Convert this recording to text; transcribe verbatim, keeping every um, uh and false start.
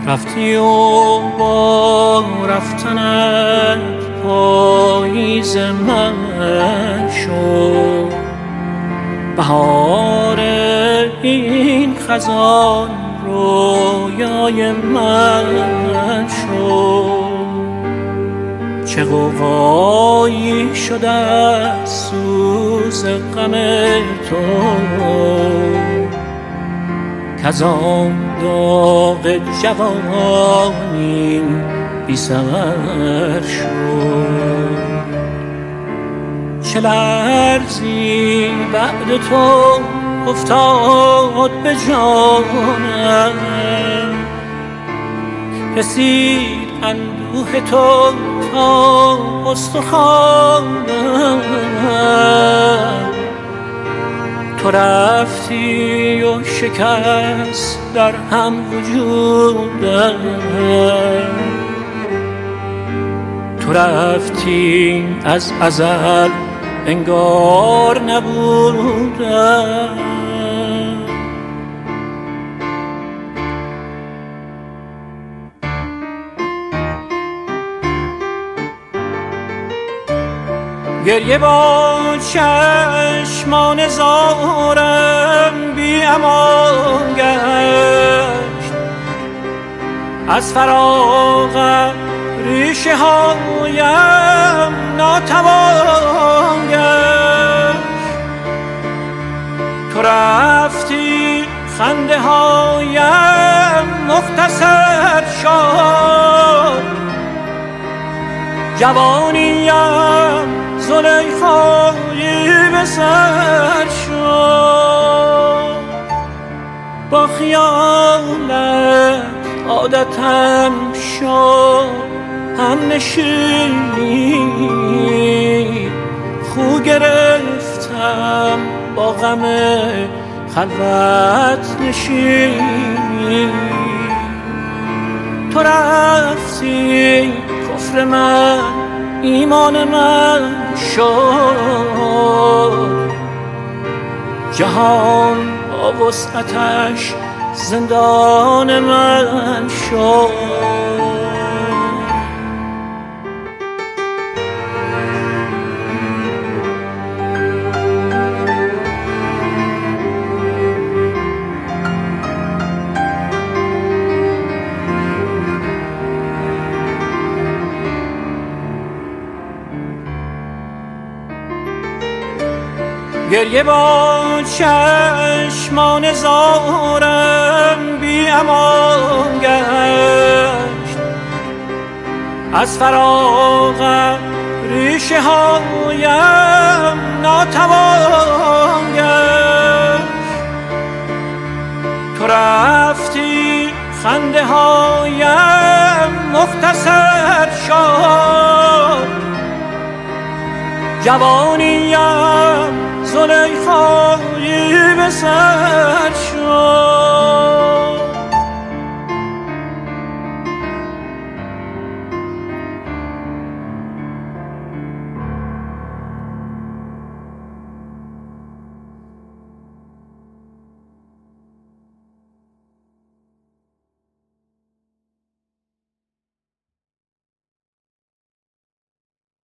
رفتی و با رفتنت پاییز من شد، بهار این خزان رویای من شد. چه غوغایی شده از سوز غم تو کز آن داغ جوانیم بی ثمر شد. چه لرزی بعد تو افتاد به جانم، رسید اندوه تو تا استخوانم. تو رفتی و شکست در هم وجودم، تو رفتی از ازل انگار نبودم. گریه با چشمان زارم بی امان گشت، از فراغت ریشه هایم ناتوان گشت. تو رفتی خنده هایم مختصر شد، جوانیم زلیخایی به سر شد. با خیالت عادتم شد هم نشینی، خو گرفتم با غم خلوت نشینی. تو رفتی کفر من ایمان من شد، جهان با وسعتش زندان من شد. گریه با چشمان زارم بی امان گشت، از فراغت ریشه هایم ناتوان گشت. تو رفتی خنده هایم مختصر شد، جوانیم زلیخایی به سر شد.